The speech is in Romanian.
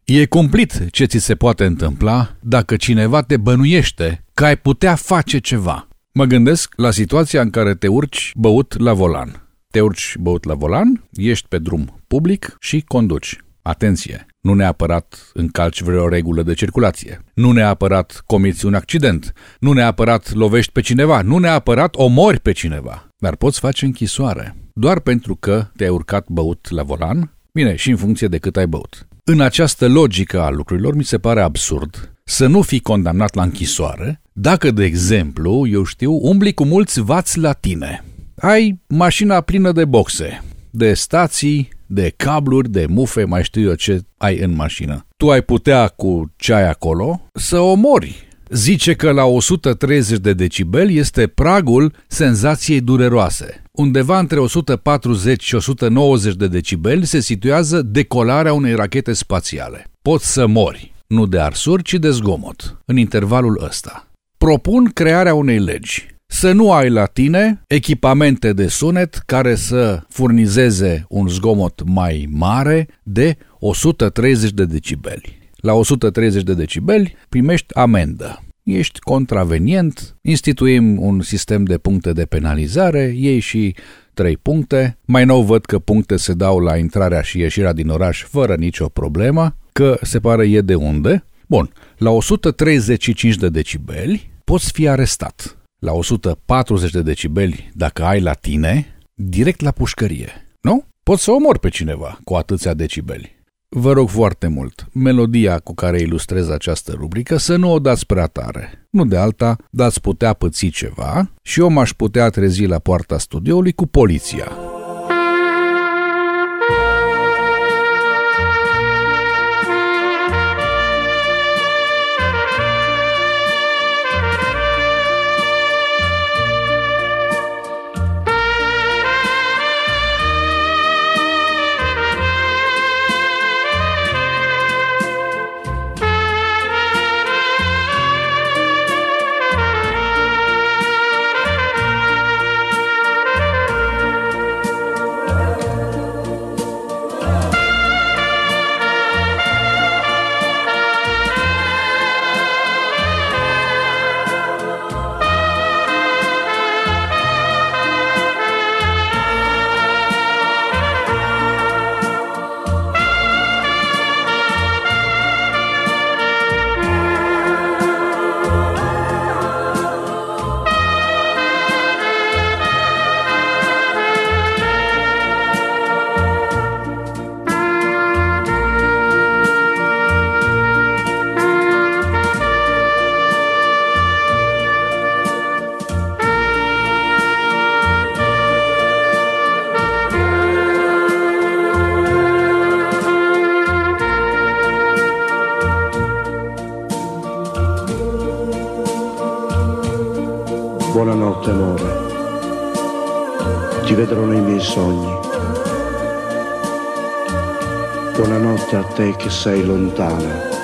E cumplit ce ți se poate întâmpla dacă cineva te bănuiește că ai putea face ceva. Mă gândesc la situația în care te urci băut la volan. Te urci băut la volan, ești pe drum public și conduci. Atenție! Nu neapărat încalci vreo regulă de circulație, nu neapărat comiți un accident, nu neapărat lovești pe cineva, nu neapărat omori pe cineva, dar poți face închisoare doar pentru că te-ai urcat băut la volan, bine, și în funcție de cât ai băut. În această logică a lucrurilor mi se pare absurd să nu fii condamnat la închisoare dacă, de exemplu, eu știu, umbli cu mulți vați la tine. Ai mașina plină de boxe, de stații, de cabluri, de mufe, mai știu eu ce ai în mașină. Tu ai putea cu ce ai acolo să omori. Zice că la 130 de decibeli este pragul senzației dureroase. Undeva între 140 și 190 de decibeli se situează decolarea unei rachete spațiale. Poți să mori, nu de arsuri, ci de zgomot, în intervalul ăsta. Propun crearea unei legi. Să nu ai la tine echipamente de sunet care să furnizeze un zgomot mai mare de 130 de decibeli. La 130 de decibeli primești amendă. Ești contravenient, instituim un sistem de puncte de penalizare, iei și 3 puncte. Mai nou văd că puncte se dau la intrarea și ieșirea din oraș fără nicio problemă, că se pare e de unde. Bun, la 135 de decibeli poți fi arestat. La 140 de decibeli, dacă ai la tine, direct la pușcărie, nu? Poți să omori pe cineva cu atâția decibeli. Vă rog foarte mult, melodia cu care ilustrez această rubrică să nu o dați prea tare. Nu de alta, dați putea păți ceva și eu m-aș putea trezi la poarta studioului cu poliția. Buonanotte amore, ti vedrò nei miei sogni. Buonanotte a te che sei lontana.